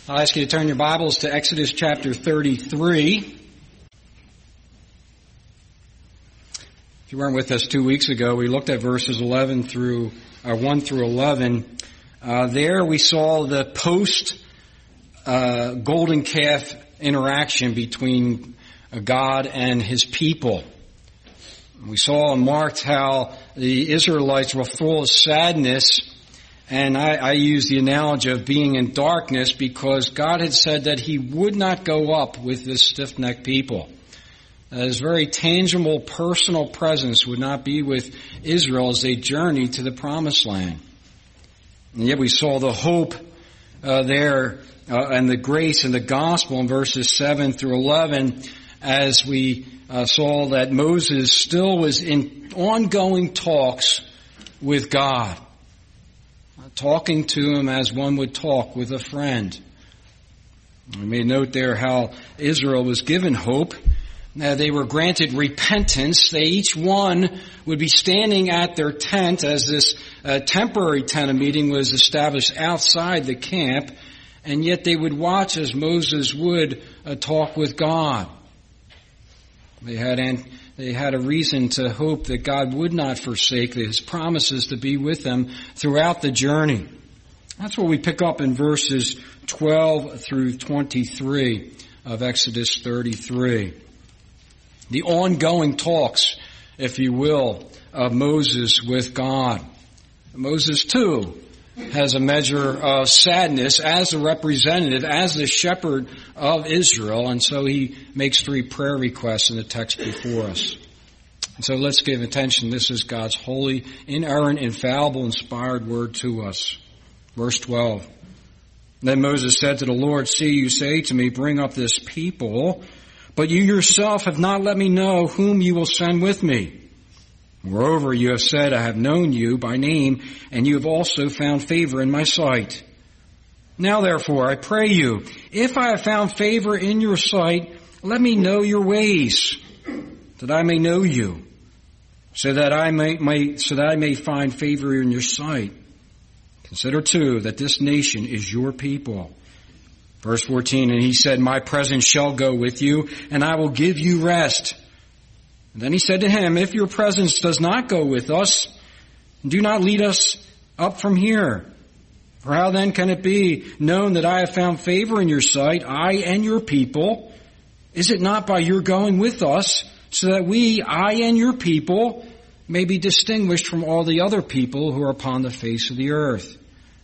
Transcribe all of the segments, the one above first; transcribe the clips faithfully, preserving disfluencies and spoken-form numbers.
I'll ask you to turn your Bibles to Exodus chapter thirty-three. If you weren't with us two weeks ago, we looked at verses eleven through uh, one through eleven. Uh, there we saw the post uh, golden calf interaction between uh, God and His people. We saw and marked how the Israelites were full of sadness. And I, I use the analogy of being in darkness because God had said that He would not go up with this stiff-necked people. That His very tangible, personal presence would not be with Israel as they journeyed to the Promised Land. And yet we saw the hope uh, there uh, and the grace and the gospel in verses seven through eleven as we uh, saw that Moses still was in ongoing talks with God. Talking to him as one would talk with a friend. We made note there how Israel was given hope. Now, they were granted repentance. They each one would be standing at their tent as this uh, temporary tent of meeting was established outside the camp, and yet they would watch as Moses would uh, talk with God. They had an They had a reason to hope that God would not forsake His promises to be with them throughout the journey. That's what we pick up in verses twelve through twenty-three of Exodus thirty-three. The ongoing talks, if you will, of Moses with God. Moses, too, has a measure of sadness as a representative, as the shepherd of Israel, and so he makes three prayer requests in the text before us. And so let's give attention. This is God's holy, inerrant, infallible, inspired word to us. Verse twelve. Then Moses said to the Lord, "See, you say to me, bring up this people, but you yourself have not let me know whom you will send with me. Moreover, you have said, I have known you by name, and you have also found favor in my sight. Now therefore, I pray you, if I have found favor in your sight, let me know your ways, that I may know you, so that I may, may so that I may find favor in your sight. Consider too that this nation is your people." Verse fourteen, and he said, "My presence shall go with you, and I will give you rest." And then he said to him, "If your presence does not go with us, do not lead us up from here. For how then can it be known that I have found favor in your sight, I and your people? Is it not by your going with us, so that we, I and your people, may be distinguished from all the other people who are upon the face of the earth?"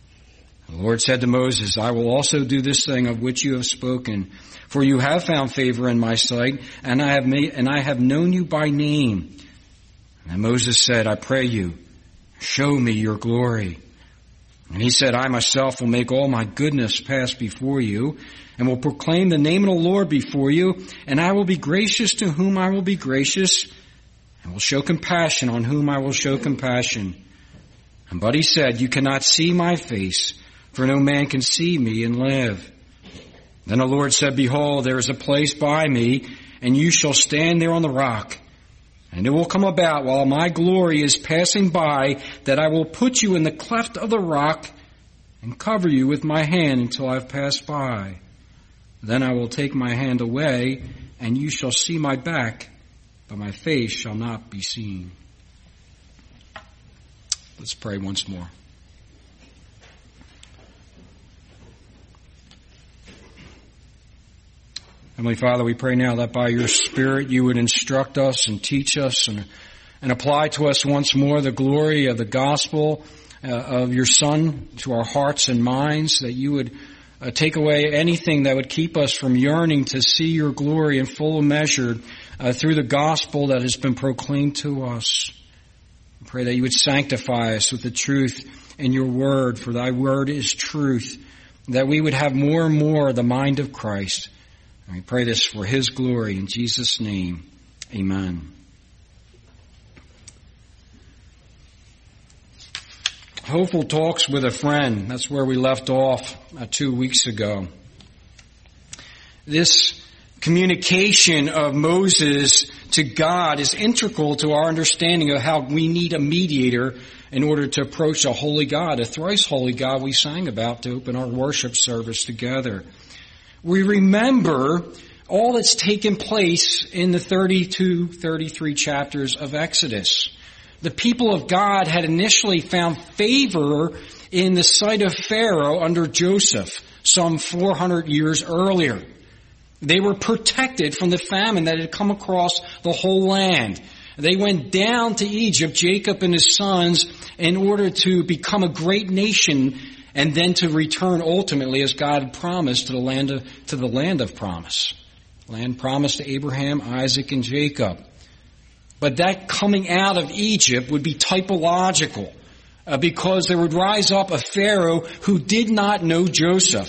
The Lord said to Moses, "I will also do this thing of which you have spoken, for you have found favor in my sight, and I have made, and I have known you by name." And Moses said, "I pray you, show me your glory." And he said, "I myself will make all my goodness pass before you, and will proclaim the name of the Lord before you, and I will be gracious to whom I will be gracious, and will show compassion on whom I will show compassion." And but he said, "You cannot see my face, for no man can see me and live." Then the Lord said, "Behold, there is a place by me, and you shall stand there on the rock. And it will come about while my glory is passing by, that I will put you in the cleft of the rock and cover you with my hand until I have passed by. Then I will take my hand away, and you shall see my back, but my face shall not be seen." Let's pray once more. Heavenly Father, we pray now that by your Spirit you would instruct us and teach us and, and apply to us once more the glory of the gospel uh, of your Son to our hearts and minds, that you would uh, take away anything that would keep us from yearning to see your glory in full measure uh, through the gospel that has been proclaimed to us. We pray that you would sanctify us with the truth in your word, for thy word is truth, that we would have more and more the mind of Christ. And we pray this for his glory in Jesus' name. Amen. Hopeful talks with a friend. That's where we left off uh, two weeks ago. This communication of Moses to God is integral to our understanding of how we need a mediator in order to approach a holy God, a thrice holy God we sang about to open our worship service together. We remember all that's taken place in the thirty-two, thirty-three chapters of Exodus. The people of God had initially found favor in the sight of Pharaoh under Joseph some four hundred years earlier. They were protected from the famine that had come across the whole land. They went down to Egypt, Jacob and his sons, in order to become a great nation and then to return ultimately, as God had promised, to the land of, to the land of promise. Land promised to Abraham, Isaac, and Jacob. But that coming out of Egypt would be typological uh, because there would rise up a Pharaoh who did not know Joseph,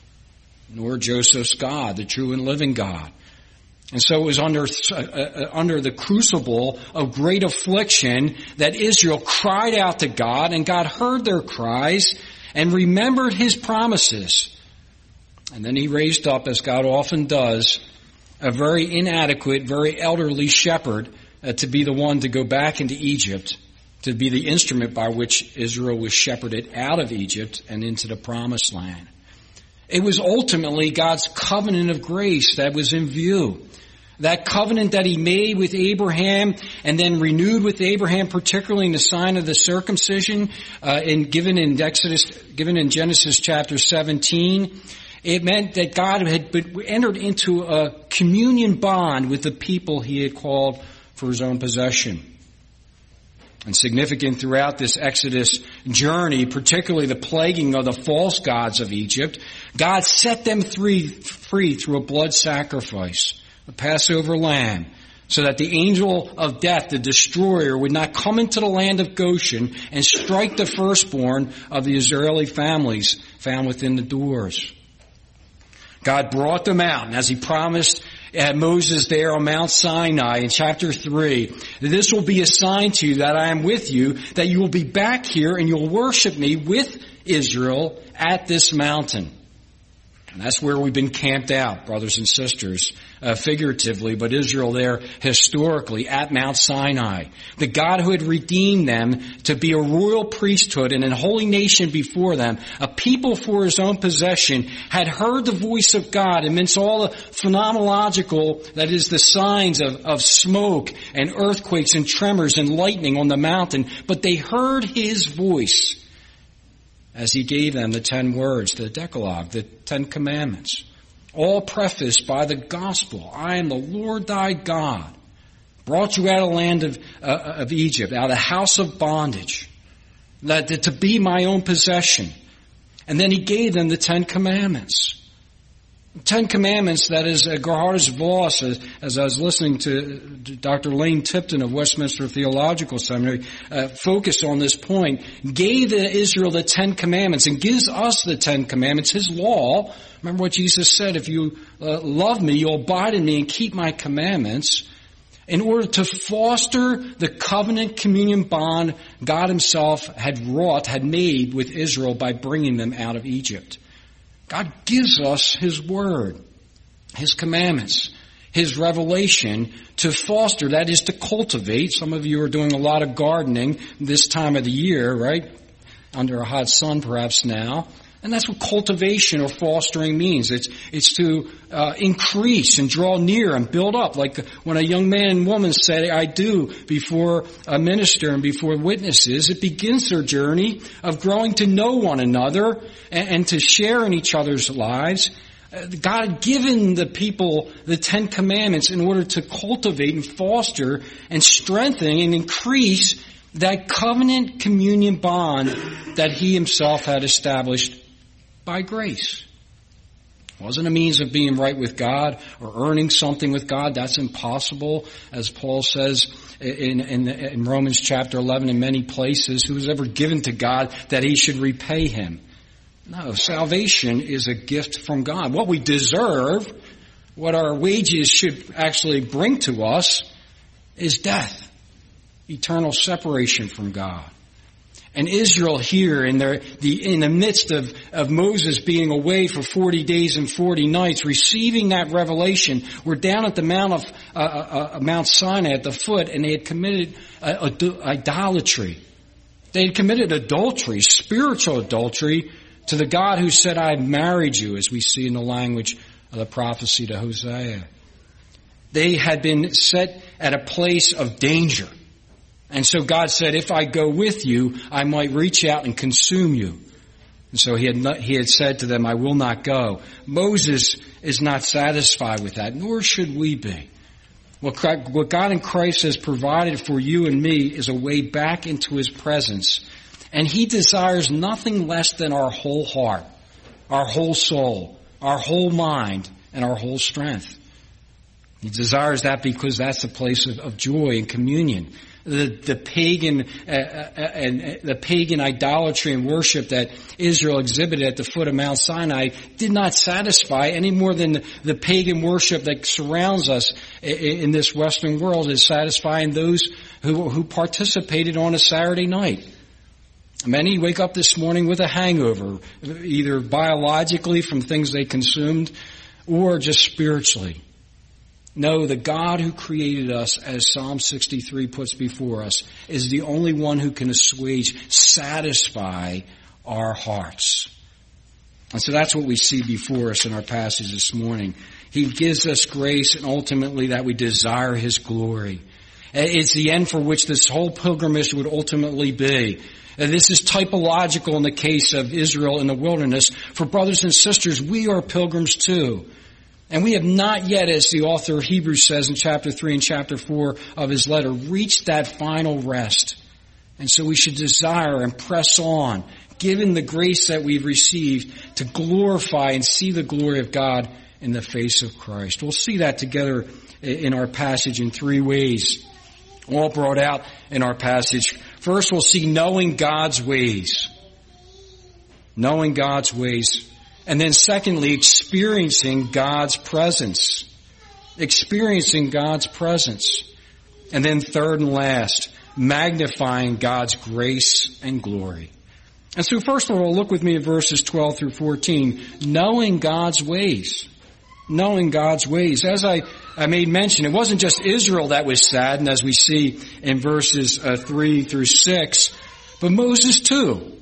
nor Joseph's God, the true and living God. And so it was under, uh, under the crucible of great affliction that Israel cried out to God, and God heard their cries and remembered his promises. And then he raised up, as God often does, a very inadequate, very elderly shepherd uh, to be the one to go back into Egypt, to be the instrument by which Israel was shepherded out of Egypt and into the promised land. It was ultimately God's covenant of grace that was in view. That covenant that he made with Abraham and then renewed with Abraham, particularly in the sign of the circumcision, uh, in, given in Exodus, given in Genesis chapter seventeen. It meant that God had entered into a communion bond with the people he had called for his own possession. And significant throughout this Exodus journey, particularly the plaguing of the false gods of Egypt, God set them free, free through a blood sacrifice, the Passover lamb, so that the angel of death, the destroyer, would not come into the land of Goshen and strike the firstborn of the Israeli families found within the doors. God brought them out, and as he promised uh, Moses there on Mount Sinai in chapter three, this will be a sign to you that I am with you, that you will be back here and you'll worship me with Israel at this mountain. And that's where we've been camped out, brothers and sisters, uh, figuratively, but Israel there historically at Mount Sinai. The God who had redeemed them to be a royal priesthood and a holy nation before them, a people for his own possession, had heard the voice of God amidst all the phenomenological, that is the signs of, of smoke and earthquakes and tremors and lightning on the mountain, but they heard his voice as he gave them the ten words, the Decalogue, the Ten Commandments, all prefaced by the gospel. I am the Lord thy God, brought you out of the land of, uh, of Egypt, out of the house of bondage, that, that to be my own possession. And then he gave them the Ten Commandments. Ten Commandments, that is, uh, Gerhardus Voss, as, as I was listening to Doctor Lane Tipton of Westminster Theological Seminary, uh, focus on this point, gave Israel the Ten Commandments and gives us the Ten Commandments, his law. Remember what Jesus said, if you uh, love me, you'll abide in me and keep my commandments, in order to foster the covenant communion bond God himself had wrought, had made with Israel by bringing them out of Egypt. God gives us his word, his commandments, his revelation to foster, that is to cultivate. Some of you are doing a lot of gardening this time of the year, right? Under a hot sun perhaps now. And that's what cultivation or fostering means. It's, it's to uh, increase and draw near and build up. Like when a young man and woman say, I do, before a minister and before witnesses, it begins their journey of growing to know one another and, and to share in each other's lives. Uh, God had given the people the Ten Commandments in order to cultivate and foster and strengthen and increase that covenant communion bond that he himself had established by grace. It wasn't a means of being right with God or earning something with God. That's impossible. As Paul says in, in, in Romans chapter eleven in many places, who was ever given to God that he should repay him? No, salvation is a gift from God. What we deserve, what our wages should actually bring to us, is death, eternal separation from God. And Israel here in the, the in the midst of, of Moses being away for forty days and forty nights, receiving that revelation, were down at the Mount of uh, uh, Mount Sinai at the foot, and they had committed uh, idolatry. They had committed adultery, spiritual adultery, to the God who said, I married you, as we see in the language of the prophecy to Hosea. They had been set at a place of danger. And so God said, if I go with you, I might reach out and consume you. And so he had not, he had said to them, I will not go. Moses is not satisfied with that, nor should we be. What God in Christ has provided for you and me is a way back into His presence. And He desires nothing less than our whole heart, our whole soul, our whole mind, and our whole strength. He desires that because that's a place of, of joy and communion. The, the pagan uh, uh, and uh, the pagan idolatry and worship that Israel exhibited at the foot of Mount Sinai did not satisfy any more than the, the pagan worship that surrounds us in, in this Western world is satisfying those who, who participated on a Saturday night. Many wake up this morning with a hangover, either biologically from things they consumed or just spiritually. No, the God who created us, as Psalm sixty-three puts before us, is the only one who can assuage, satisfy our hearts. And so that's what we see before us in our passage this morning. He gives us grace and ultimately that we desire His glory. It's the end for which this whole pilgrimage would ultimately be. And this is typological in the case of Israel in the wilderness. For brothers and sisters, we are pilgrims too. And we have not yet, as the author of Hebrews says in chapter three and chapter four of his letter, reached that final rest. And so we should desire and press on, given the grace that we've received, to glorify and see the glory of God in the face of Christ. We'll see that together in our passage in three ways, all brought out in our passage. First, we'll see knowing God's ways. Knowing God's ways. And then secondly, experiencing God's presence. Experiencing God's presence. And then third and last, magnifying God's grace and glory. And so first of all, look with me at verses twelve through fourteen. Knowing God's ways. Knowing God's ways. As I, I made mention, it wasn't just Israel that was saddened, as we see in verses uh, three through six, but Moses too.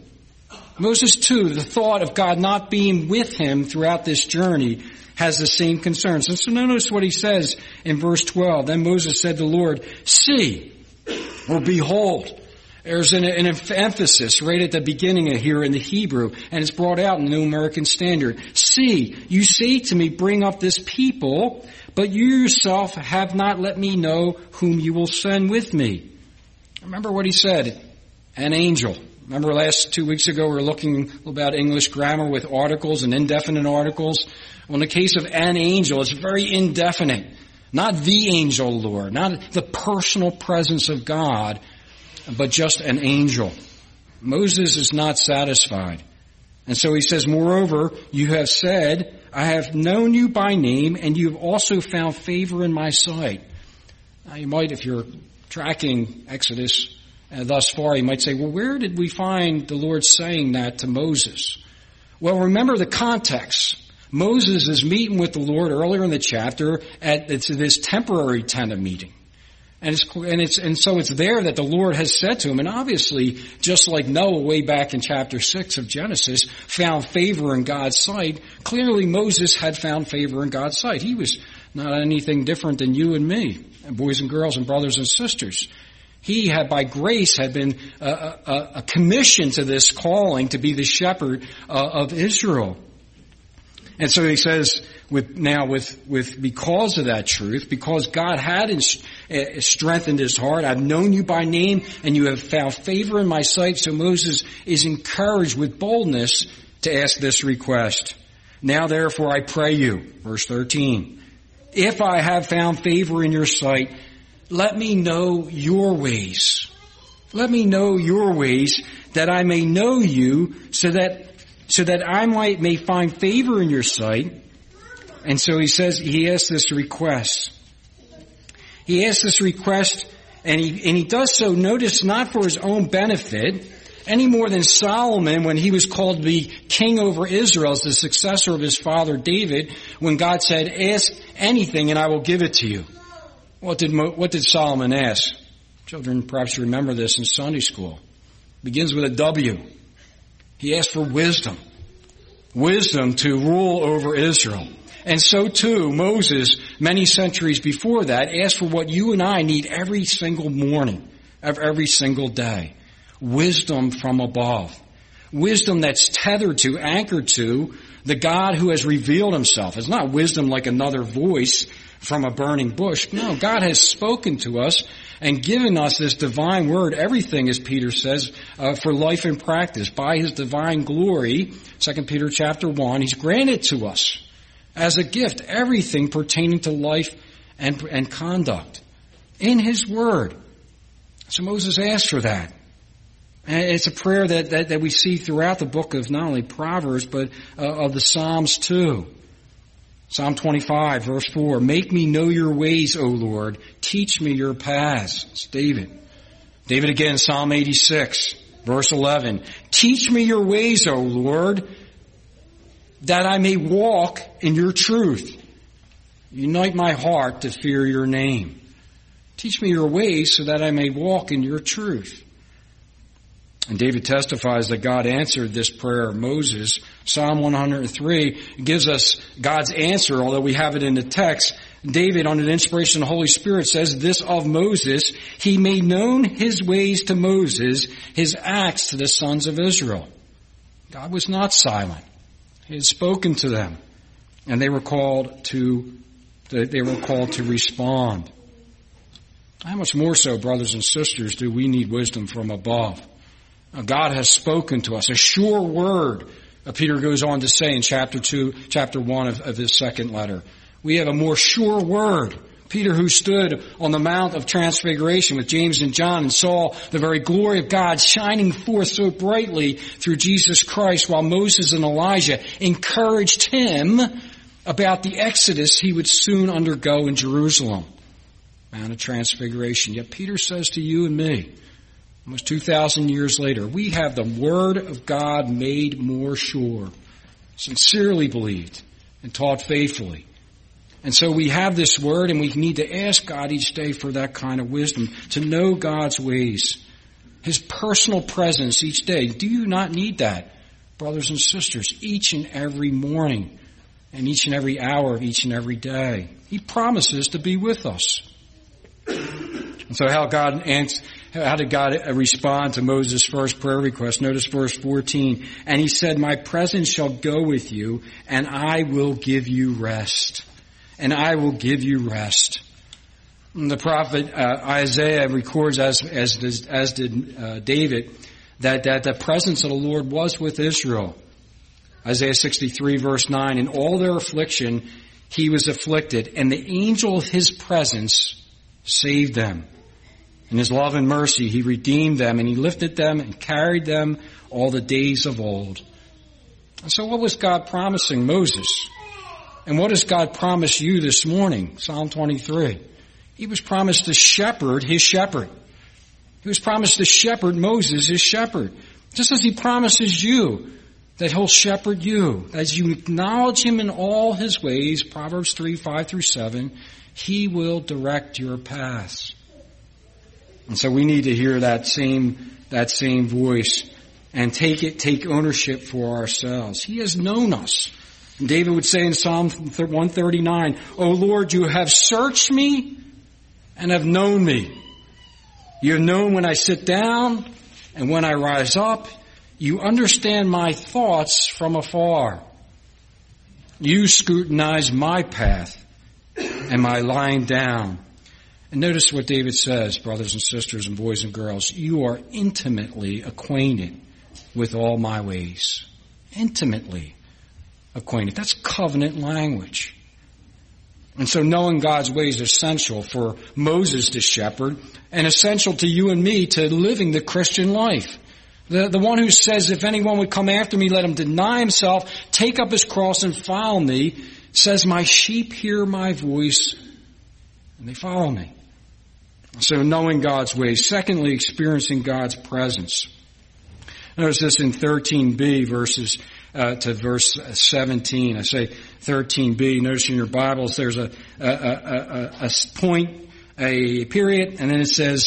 Moses too, the thought of God not being with him throughout this journey has the same concerns. And so notice what he says in verse twelve. Then Moses said to the Lord, see, or behold. There's an, an emphasis right at the beginning of here in the Hebrew, and it's brought out in the New American Standard. See, you say to me, bring up this people, but you yourself have not let me know whom you will send with me. Remember what he said, an angel. Remember last two weeks ago we were looking about English grammar with articles and indefinite articles. Well, in the case of an angel, it's very indefinite. Not the angel, Lord, not the personal presence of God, but just an angel. Moses is not satisfied. And so he says, moreover, you have said, I have known you by name, and you have also found favor in my sight. Now you might, if you're tracking Exodus uh, thus far, you might say, well, where did we find the Lord saying that to Moses? Well, remember the context. Moses is meeting with the Lord earlier in the chapter at this temporary tent of meeting. And it's, and it's, and so it's there that the Lord has said to him, and obviously, just like Noah way back in chapter six of Genesis, found favor in God's sight, clearly Moses had found favor in God's sight. He was not anything different than you and me, and boys and girls and brothers and sisters. He had, by grace, had been a, a, a commission to this calling to be the shepherd uh, of Israel. And so he says, with now with with because of that truth, because God had in, strengthened his heart, I've known you by name, and you have found favor in my sight. So Moses is encouraged with boldness to ask this request. Now therefore I pray you, verse thirteen, if I have found favor in your sight, let me know your ways. Let me know your ways, that I may know you, so that so that I might may find favor in your sight. And so he says, he asks this request. He asks this request, and he, and he does so, notice, not for his own benefit, any more than Solomon, when he was called to be king over Israel as the successor of his father David, when God said, ask anything and I will give it to you. What did, what did Solomon ask? Children perhaps remember this in Sunday school. Begins with a W. He asked for wisdom. Wisdom to rule over Israel. And so too, Moses, many centuries before that, asked for what you and I need every single morning of every single day. Wisdom from above. Wisdom that's tethered to, anchored to, the God who has revealed himself. It's not wisdom like another voice from a burning bush. No, God has spoken to us and given us this divine word, everything, as Peter says, uh, for life and practice. By his divine glory, Second Peter chapter one, he's granted to us as a gift everything pertaining to life and, and conduct in his word. So Moses asked for that. And it's a prayer that, that, that we see throughout the book of not only Proverbs, but uh, of the Psalms too. Psalm twenty-five, verse four, make me know your ways, O Lord. Teach me your paths. It's David. David again, Psalm eighty-six, verse eleven. Teach me your ways, O Lord, that I may walk in your truth. Unite my heart to fear your name. Teach me your ways so that I may walk in your truth. And David testifies that God answered this prayer of Moses. Psalm one hundred three gives us God's answer, although we have it in the text. David, under the inspiration of the Holy Spirit, says this of Moses, he made known his ways to Moses, his acts to the sons of Israel. God was not silent. He had spoken to them, and they were called to, they were called to respond. How much more so, brothers and sisters, do we need wisdom from above? God has spoken to us, a sure word, Peter goes on to say in chapter two, chapter one of, of his second letter. We have a more sure word. Peter, who stood on the Mount of Transfiguration with James and John and saw the very glory of God shining forth so brightly through Jesus Christ, while Moses and Elijah encouraged him about the exodus he would soon undergo in Jerusalem. Mount of Transfiguration. Yet Peter says to you and me, almost two thousand years later, we have the Word of God made more sure, sincerely believed, and taught faithfully. And so we have this Word, and we need to ask God each day for that kind of wisdom, to know God's ways, His personal presence each day. Do you not need that, brothers and sisters, each and every morning, and each and every hour of each and every day? He promises to be with us. And so how God answers, how did God respond to Moses' first prayer request? Notice verse fourteen. And he said, my presence shall go with you, and I will give you rest. And I will give you rest. And the prophet uh, Isaiah records, as as, does, as did uh, David, that, that the presence of the Lord was with Israel. Isaiah sixty-three, verse nine. In all their affliction, he was afflicted, and the angel of his presence saved them. In his love and mercy, he redeemed them, and he lifted them and carried them all the days of old. And so what was God promising Moses? And what does God promise you this morning? Psalm twenty-three. He was promised to shepherd his shepherd. He was promised to shepherd Moses, his shepherd. Just as he promises you that he'll shepherd you. As you acknowledge him in all his ways, Proverbs three, five through seven, he will direct your paths. And so we need to hear that same, that same voice and take it, take ownership for ourselves. He has known us. And David would say in Psalm one thirty-nine, O Lord, you have searched me and have known me. You have known when I sit down and when I rise up. You understand my thoughts from afar. You scrutinize my path and my lying down. And notice what David says, brothers and sisters and boys and girls. You are intimately acquainted with all my ways. Intimately acquainted. That's covenant language. And so knowing God's ways is essential for Moses to shepherd and essential to you and me to living the Christian life. The, the one who says, if anyone would come after me, let him deny himself, take up his cross and follow me, says, my sheep hear my voice and they follow me. So knowing God's ways. Secondly, experiencing God's presence. Notice this in thirteen b, verses uh, to verse seventeen. I say thirteen b. Notice in your Bibles there's a, a, a, a, a point, a period, and then it says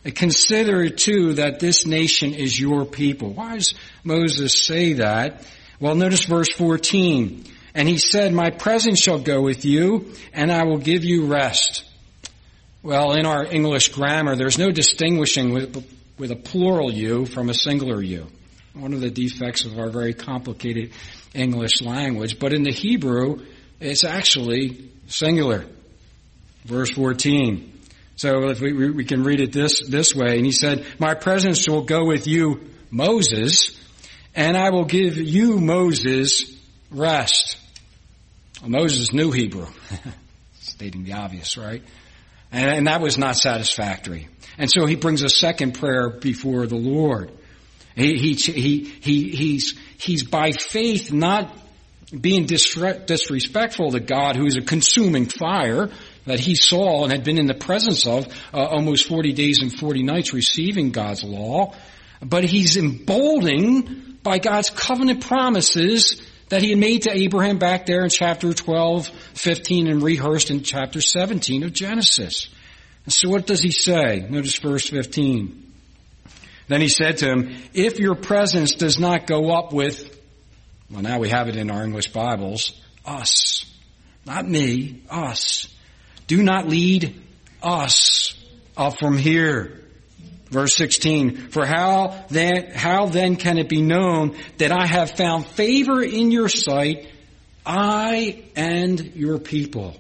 Consider too that this nation is your people. Why does Moses say that? Well, notice verse fourteen. And he said, my presence shall go with you, and I will give you rest. Well, in our English grammar, there's no distinguishing with, with a plural you from a singular you. One of the defects of our very complicated English language. But in the Hebrew, it's actually singular. Verse fourteen. So if we, we can read it this, this way. And he said, my presence will go with you, Moses, and I will give you, Moses, rest. Well, Moses knew Hebrew. Stating the obvious, right? And, and that was not satisfactory. And so he brings a second prayer before the Lord. He, he, he, he, he's, he's by faith not being disrespectful to God, who is a consuming fire that he saw and had been in the presence of uh, almost forty days and forty nights receiving God's law. But he's emboldened by God's covenant promises that he had made to Abraham back there in chapter twelve, fifteen, and rehearsed in chapter seventeen of Genesis. And so what does he say? Notice verse fifteen. Then he said to him, if your presence does not go up with, well, now we have it in our English Bibles, us. Not me, us. Do not lead us up from here. Verse sixteen, for how then, how then can it be known that I have found favor in your sight, I and your people?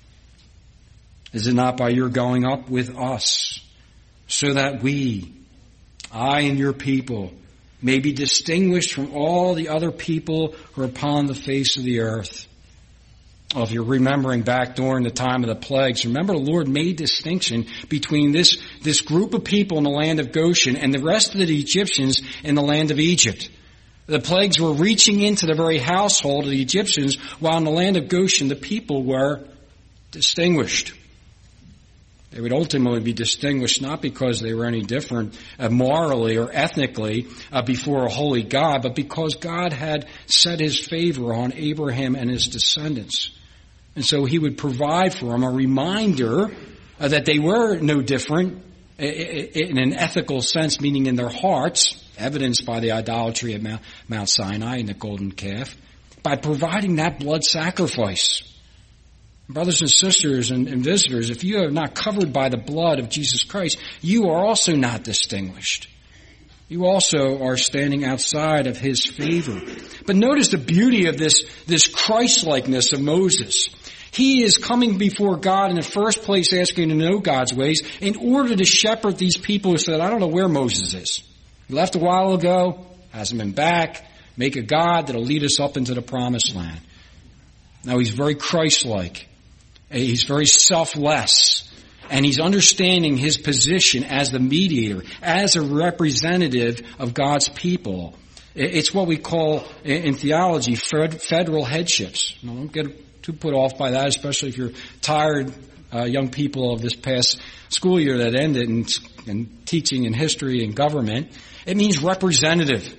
Is it not by your going up with us, so that we, I and your people, may be distinguished from all the other people who are upon the face of the earth? Well, if you're remembering back during the time of the plagues, remember the Lord made distinction between this, this group of people in the land of Goshen and the rest of the Egyptians in the land of Egypt. The plagues were reaching into the very household of the Egyptians, while in the land of Goshen the people were distinguished. They would ultimately be distinguished not because they were any different uh, morally or ethnically uh, before a holy God, but because God had set his favor on Abraham and his descendants. And so he would provide for them a reminder uh, that they were no different in an ethical sense, meaning in their hearts, evidenced by the idolatry at Mount, Mount Sinai and the golden calf, by providing that blood sacrifice. Brothers and sisters and, and visitors, if you are not covered by the blood of Jesus Christ, you are also not distinguished. You also are standing outside of his favor. But notice the beauty of this, this Christ-likeness of Moses. He is coming before God in the first place asking to know God's ways in order to shepherd these people who said, I don't know where Moses is. He left a while ago, hasn't been back. Make a God that'll lead us up into the promised land. Now he's very Christ-like. He's very selfless. And he's understanding his position as the mediator, as a representative of God's people. It's what we call in theology federal headships. Now, don't get too put off by that, especially if you're tired, uh, young people of this past school year that ended in, in teaching and history and government. It means representative.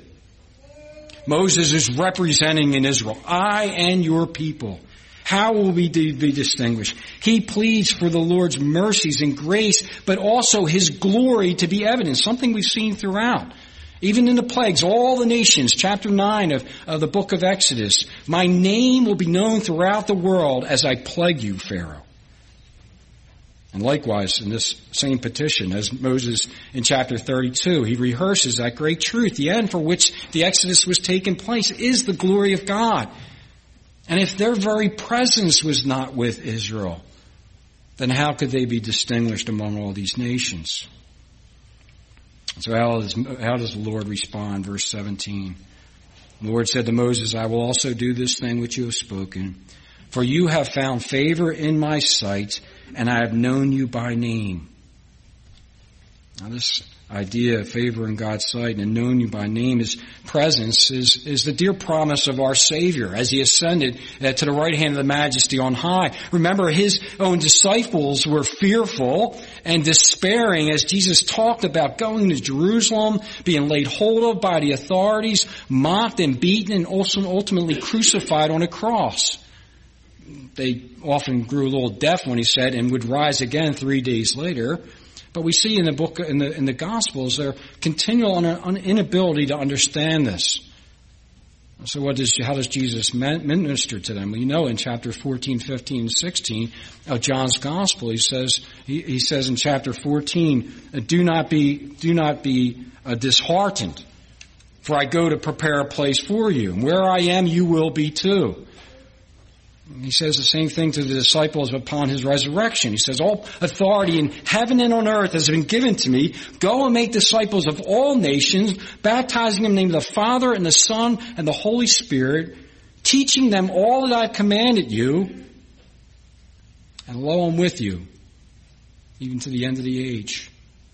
Moses is representing in Israel, I and your people. How will we be distinguished? He pleads for the Lord's mercies and grace, but also his glory to be evident, something we've seen throughout. Even in the plagues, all the nations, chapter nine of, of the book of Exodus, my name will be known throughout the world as I plague you, Pharaoh. And likewise, in this same petition, as Moses in chapter thirty-two, he rehearses that great truth. The end for which the Exodus was taking place is the glory of God. And if their very presence was not with Israel, then how could they be distinguished among all these nations? So how does, how does the Lord respond? Verse seventeen. The Lord said to Moses, I will also do this thing which you have spoken. For you have found favor in my sight, and I have known you by name. Now this idea of favor in God's sight and known you by name, his presence, is, is the dear promise of our Savior as he ascended uh, to the right hand of the Majesty on high. Remember, his own disciples were fearful and despairing as Jesus talked about going to Jerusalem, being laid hold of by the authorities, mocked and beaten, and also ultimately crucified on a cross. They often grew a little deaf when he said, and would rise again three days later. But we see in the book, in the in the Gospels, their continual un- inability to understand this. So what does, how does Jesus minister to them? We know in chapter fourteen, fifteen, and sixteen of John's Gospel, he says, he, he says in chapter fourteen, do not be, do not be uh, disheartened, for I go to prepare a place for you. And where I am, you will be too. And he says the same thing to the disciples upon his resurrection. He says, all authority in heaven and on earth has been given to me. Go and make disciples of all nations, baptizing them in the name of the Father and the Son and the Holy Spirit, teaching them all that I've commanded you. And lo, I'm with you, even to the end of the age.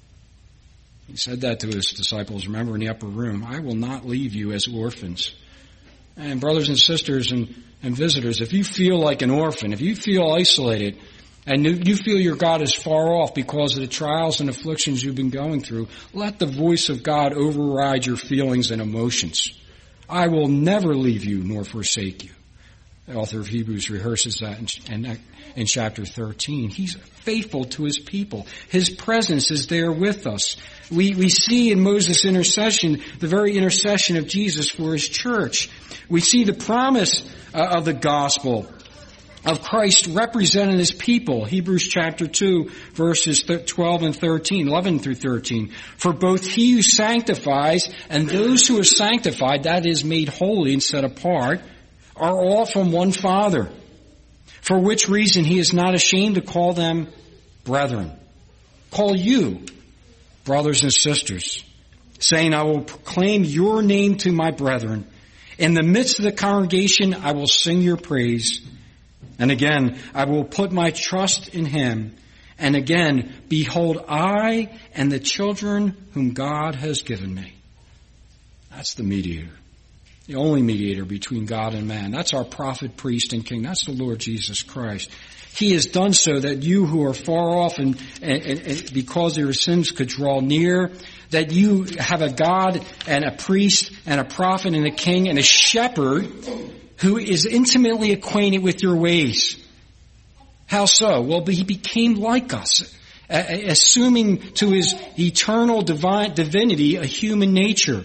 He said that to his disciples, remember, in the upper room. I will not leave you as orphans. And brothers and sisters and, and visitors, if you feel like an orphan, if you feel isolated, and you feel your God is far off because of the trials and afflictions you've been going through, let the voice of God override your feelings and emotions. I will never leave you nor forsake you. The author of Hebrews rehearses that in, in, in chapter thirteen. He's faithful to his people. His presence is there with us. We, we see in Moses' intercession the very intercession of Jesus for his church. We see the promise uh, of the gospel of Christ representing his people. Hebrews chapter two, verses twelve and thirteen, eleven through thirteen. For both he who sanctifies and those who are sanctified, that is made holy and set apart, are all from one Father. For which reason he is not ashamed to call them brethren. Call you brothers and sisters, saying, I will proclaim your name to my brethren. In the midst of the congregation, I will sing your praise. And again, I will put my trust in him. And again, behold, I and the children whom God has given me. That's the mediator. The only mediator between God and man. That's our prophet, priest, and king. That's the Lord Jesus Christ. He has done so that you who are far off and, and, and because of your sins could draw near, that you have a God and a priest and a prophet and a king and a shepherd who is intimately acquainted with your ways. How so? Well, he became like us, assuming to his eternal divine divinity a human nature.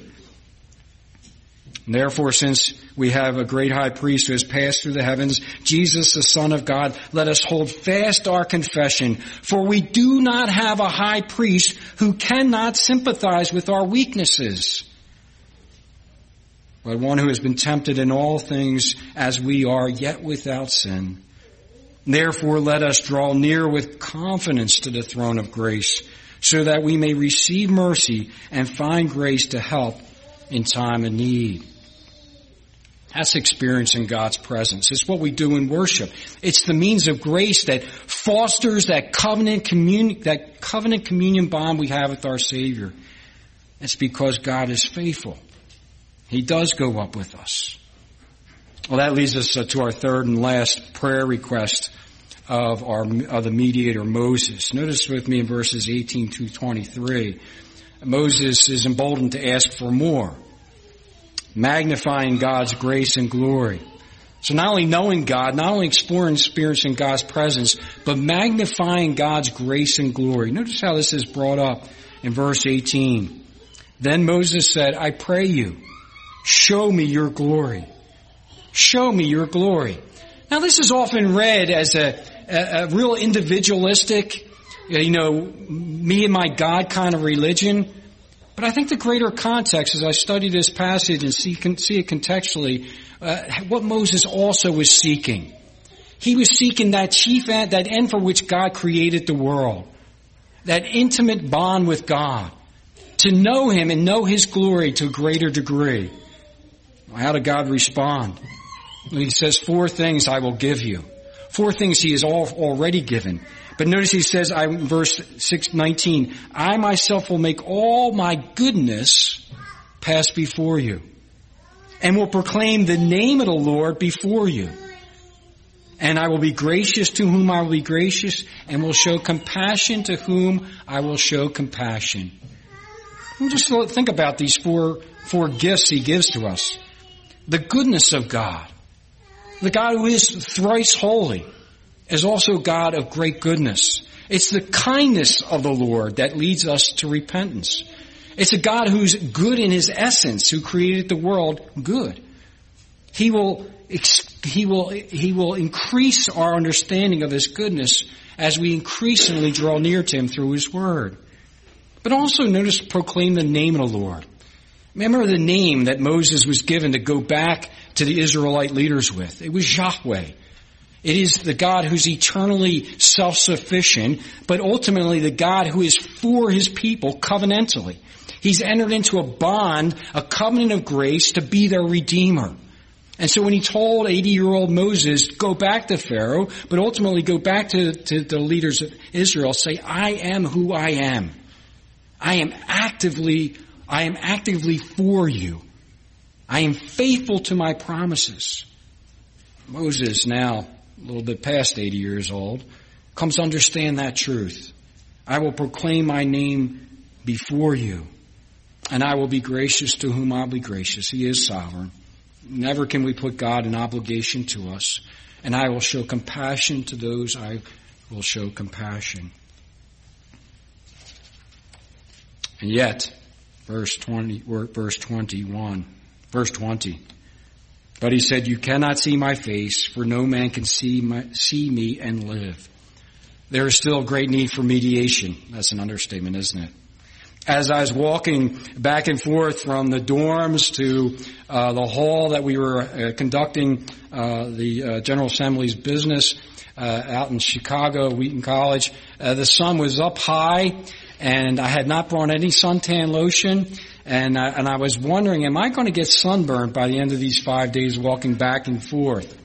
And therefore, since we have a great high priest who has passed through the heavens, Jesus, the Son of God, let us hold fast our confession. For we do not have a high priest who cannot sympathize with our weaknesses, but one who has been tempted in all things as we are, yet without sin. Therefore, let us draw near with confidence to the throne of grace, so that we may receive mercy and find grace to help in time of need. That's experiencing God's presence. It's what we do in worship. It's the means of grace that fosters that covenant communion, that covenant communion bond we have with our Savior. It's because God is faithful. He does go up with us. Well, that leads us to our third and last prayer request of our of the mediator Moses. Notice with me in verses eighteen to twenty-three. Moses is emboldened to ask for more, magnifying God's grace and glory. So not only knowing God, not only exploring and experiencing God's presence, but magnifying God's grace and glory. Notice how this is brought up in verse eighteen. Then Moses said, I pray you, show me your glory. Show me your glory. Now this is often read as a, a, a real individualistic, you know, me and my God kind of religion. But I think the greater context, as I study this passage and see, see it contextually, uh, what Moses also was seeking. He was seeking that chief end, that end for which God created the world. That intimate bond with God. To know him and know his glory to a greater degree. How did God respond? He says, four things I will give you. Four things he has all, already given. But notice he says, I, verse six nineteen, I myself will make all my goodness pass before you, and will proclaim the name of the Lord before you. And I will be gracious to whom I will be gracious, and will show compassion to whom I will show compassion. And just think about these four, four gifts he gives to us. The goodness of God. The God who is thrice holy. is also God of great goodness. It's the kindness of the Lord that leads us to repentance. It's a God who's good in his essence, who created the world good. He will, he will, he will increase our understanding of his goodness as we increasingly draw near to him through his word. But also notice, proclaim the name of the Lord. Remember the name that Moses was given to go back to the Israelite leaders with. It was Yahweh. It is the God who's eternally self-sufficient, but ultimately the God who is for his people covenantally. He's entered into a bond, a covenant of grace to be their Redeemer. And so when he told eighty-year-old Moses, go back to Pharaoh, but ultimately go back to, to the leaders of Israel, say, I am who I am. I am actively, I am actively for you. I am faithful to my promises. Moses, now a little bit past eighty years old, comes to understand that truth. I will proclaim my name before you, and I will be gracious to whom I'll be gracious. He is sovereign. Never can we put God in obligation to us. And I will show compassion to those I will show compassion. And yet, verse twenty, verse twenty-one, verse twenty. But he said, you cannot see my face, for no man can see my, see me and live. There is still great need for mediation. That's an understatement, isn't it? As I was walking back and forth from the dorms to uh, the hall that we were uh, conducting uh, the uh, General Assembly's business uh, out in Chicago, Wheaton College, uh, the sun was up high, and I had not brought any suntan lotion, and I, and I was wondering, am I going to get sunburned by the end of these five days walking back and forth?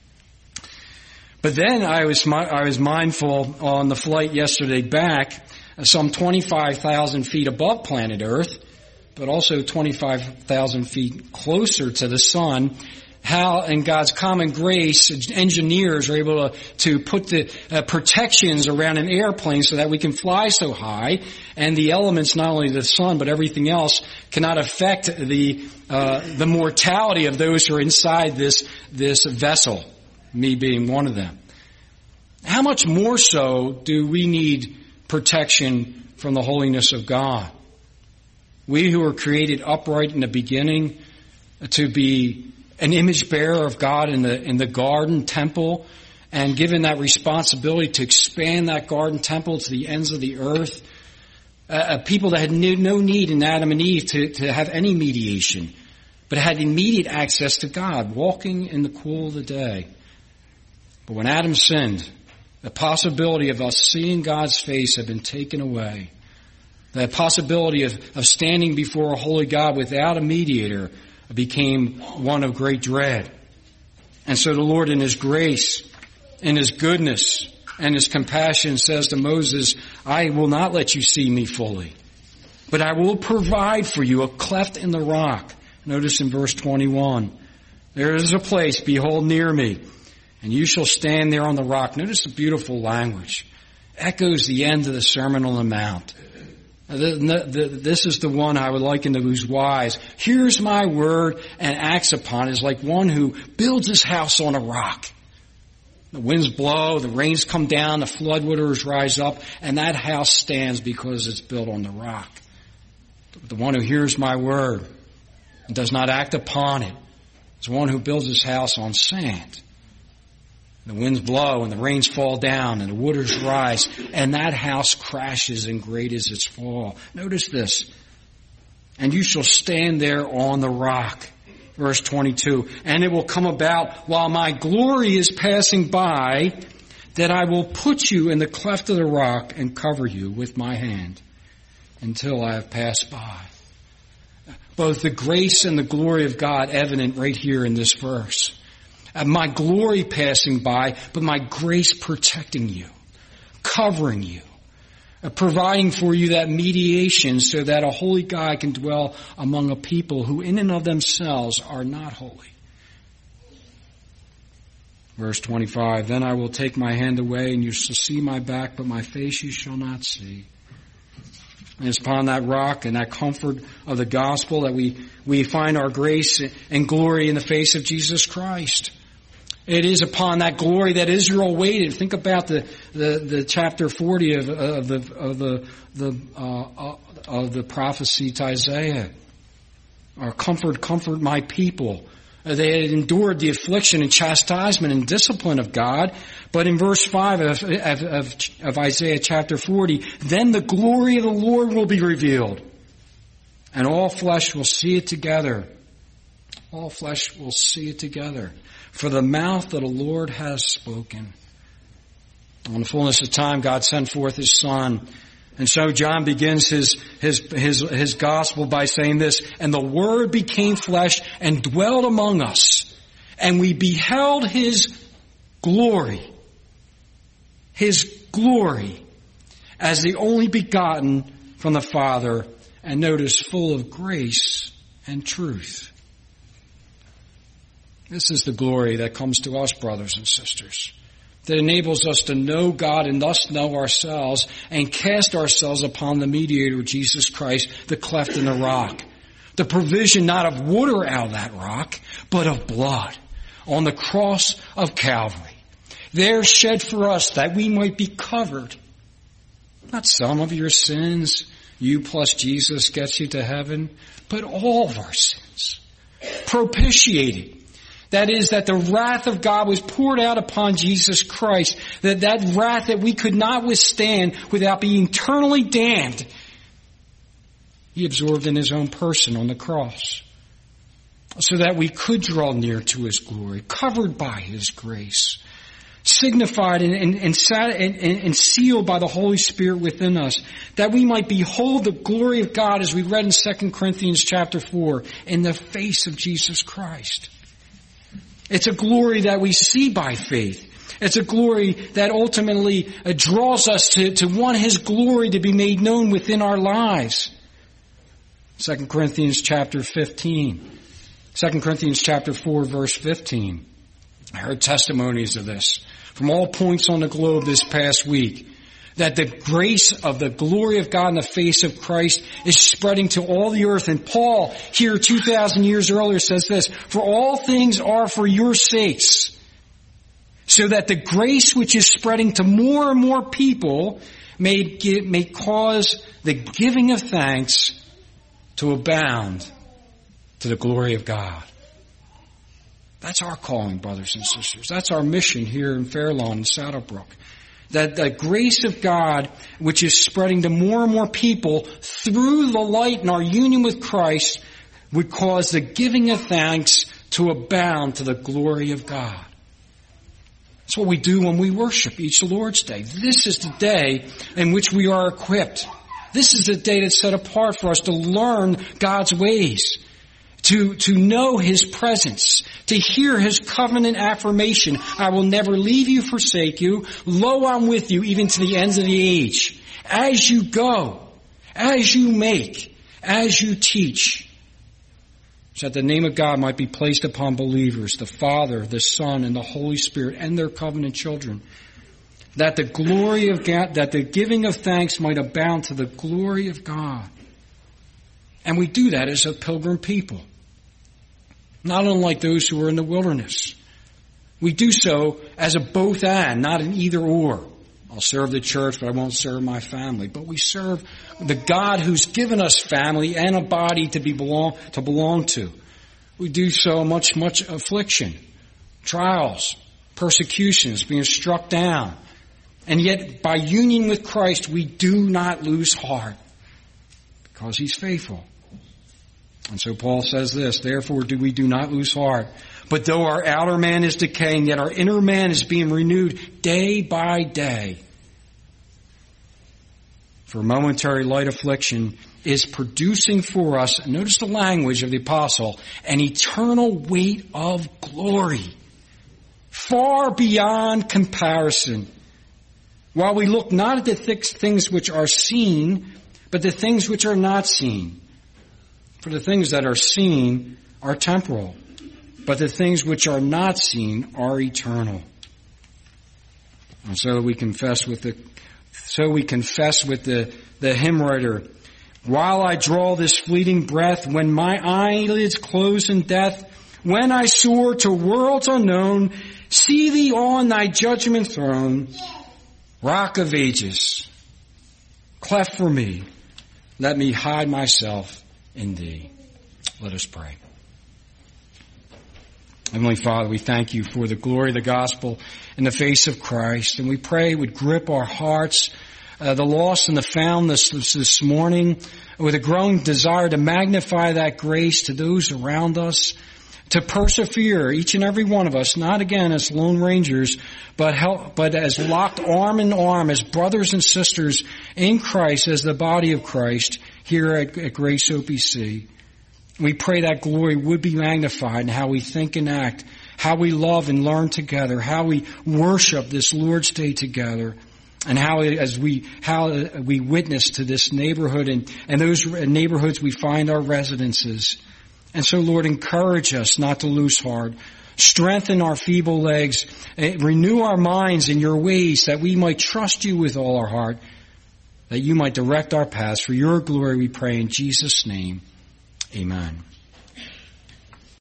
But then I was I was mindful on the flight yesterday back, some twenty-five thousand feet above planet Earth, but also twenty-five thousand feet closer to the sun, how in God's common grace, engineers are able to, to put the uh, protections around an airplane so that we can fly so high, and the elements, not only the sun, but everything else, cannot affect the uh, the mortality of those who are inside this this vessel, me being one of them. How much more so do we need protection from the holiness of God? We who were created upright in the beginning to be an image bearer of God in the in the garden temple, and given that responsibility to expand that garden temple to the ends of the earth, uh, people that had no need in Adam and Eve to, to have any mediation, but had immediate access to God, walking in the cool of the day. But when Adam sinned, the possibility of us seeing God's face had been taken away. The possibility of, of standing before a holy God without a mediator became one of great dread. And so the Lord in His grace, in His goodness, and His compassion says to Moses, I will not let you see me fully, but I will provide for you a cleft in the rock. Notice in verse twenty-one, there is a place, behold, near me, and you shall stand there on the rock. Notice the beautiful language. Echoes the end of the Sermon on the Mount. This is the one I would liken to who's wise. Hears my word and acts upon it is like one who builds his house on a rock. The winds blow, the rains come down, the floodwaters rise up, and that house stands because it's built on the rock. The one who hears my word and does not act upon it is one who builds his house on sand. The winds blow and the rains fall down and the waters rise, and that house crashes, and great is its fall. Notice this. And you shall stand there on the rock. Verse twenty-two. And it will come about while my glory is passing by, that I will put you in the cleft of the rock and cover you with my hand until I have passed by. Both the grace and the glory of God evident right here in this verse. Uh, my glory passing by, but my grace protecting you, covering you, uh, providing for you that mediation so that a holy God can dwell among a people who in and of themselves are not holy. Verse twenty-five, then I will take my hand away and you shall see my back, but my face you shall not see. And it's upon that rock and that comfort of the gospel that we, we find our grace and glory in the face of Jesus Christ. It is upon that glory that Israel waited. Think about the, the, the chapter forty of, of the of the the uh, of the prophecy to Isaiah. Or comfort, comfort my people. They had endured the affliction and chastisement and discipline of God. But in verse five of, of, of, of Isaiah chapter forty, then the glory of the Lord will be revealed, and all flesh will see it together. All flesh will see it together. For the mouth of the Lord has spoken. On the fullness of time, God sent forth His Son. And so John begins his, his, his, his gospel by saying this, and the Word became flesh and dwelt among us, and we beheld His glory, His glory, as the only begotten from the Father, and notice, full of grace and truth. This is the glory that comes to us, brothers and sisters, that enables us to know God and thus know ourselves and cast ourselves upon the mediator, Jesus Christ, the cleft in the rock. The provision not of water out of that rock, but of blood on the cross of Calvary. There shed for us that we might be covered. Not some of your sins, you plus Jesus gets you to heaven, but all of our sins. Propitiated. That is, that the wrath of God was poured out upon Jesus Christ. That that wrath that we could not withstand without being eternally damned, He absorbed in His own person on the cross. So that we could draw near to His glory, covered by His grace, signified and, and, and, sat, and, and sealed by the Holy Spirit within us, that we might behold the glory of God, as we read in Second Corinthians chapter four, in the face of Jesus Christ. It's a glory that we see by faith. It's a glory that ultimately draws us to, to want His glory to be made known within our lives. Second Corinthians chapter fifteen. Second Corinthians chapter four, verse fifteen. I heard testimonies of this from all points on the globe this past week, that the grace of the glory of God in the face of Christ is spreading to all the earth. And Paul, here two thousand years earlier, says this, for all things are for your sakes, so that the grace which is spreading to more and more people may, give, may cause the giving of thanks to abound to the glory of God. That's our calling, brothers and sisters. That's our mission here in Fairlawn and Saddlebrook. That the grace of God, which is spreading to more and more people through the light in our union with Christ, would cause the giving of thanks to abound to the glory of God. That's what we do when we worship each Lord's Day. This is the day in which we are equipped. This is the day that's set apart for us to learn God's ways, to, to know His presence, to hear His covenant affirmation. I will never leave you, forsake you. Lo, I'm with you even to the ends of the age. As you go, as you make, as you teach, so that the name of God might be placed upon believers, the Father, the Son, and the Holy Spirit, and their covenant children. That the glory of God, that the giving of thanks might abound to the glory of God. And we do that as a pilgrim people. Not unlike those who were in the wilderness. We do so as a both and, not an either or. I'll serve the church, but I won't serve my family. But we serve the God who's given us family and a body to be belong to belong to. We do so much, much affliction, trials, persecutions, being struck down. And yet, by union with Christ, we do not lose heart, because He's faithful. And so Paul says this, therefore do we do not lose heart. But though our outer man is decaying, yet our inner man is being renewed day by day. For momentary light affliction is producing for us, notice the language of the apostle, an eternal weight of glory, far beyond comparison. While we look not at the things which are seen, but the things which are not seen. For the things that are seen are temporal, but the things which are not seen are eternal. And so we confess with the, so we confess with the, the hymn writer, while I draw this fleeting breath, when my eyelids close in death, when I soar to worlds unknown, see thee on thy judgment throne, Rock of ages, cleft for me, let me hide myself in thee. Let us pray. Heavenly Father, we thank you for the glory of the gospel in the face of Christ, and we pray it would grip our hearts, uh, the lost and the found this, this, this morning, with a growing desire to magnify that grace to those around us, to persevere, each and every one of us, not again as lone rangers, but help, but as locked arm in arm, as brothers and sisters in Christ, as the body of Christ here at, at Grace O P C. We pray that glory would be magnified in how we think and act, how we love and learn together, how we worship this Lord's Day together, and how as we how we witness to this neighborhood and, and those neighborhoods we find our residences. And so, Lord, encourage us not to lose heart. Strengthen our feeble legs. Renew our minds in your ways that we might trust you with all our heart, that you might direct our paths. For your glory we pray in Jesus' name. Amen.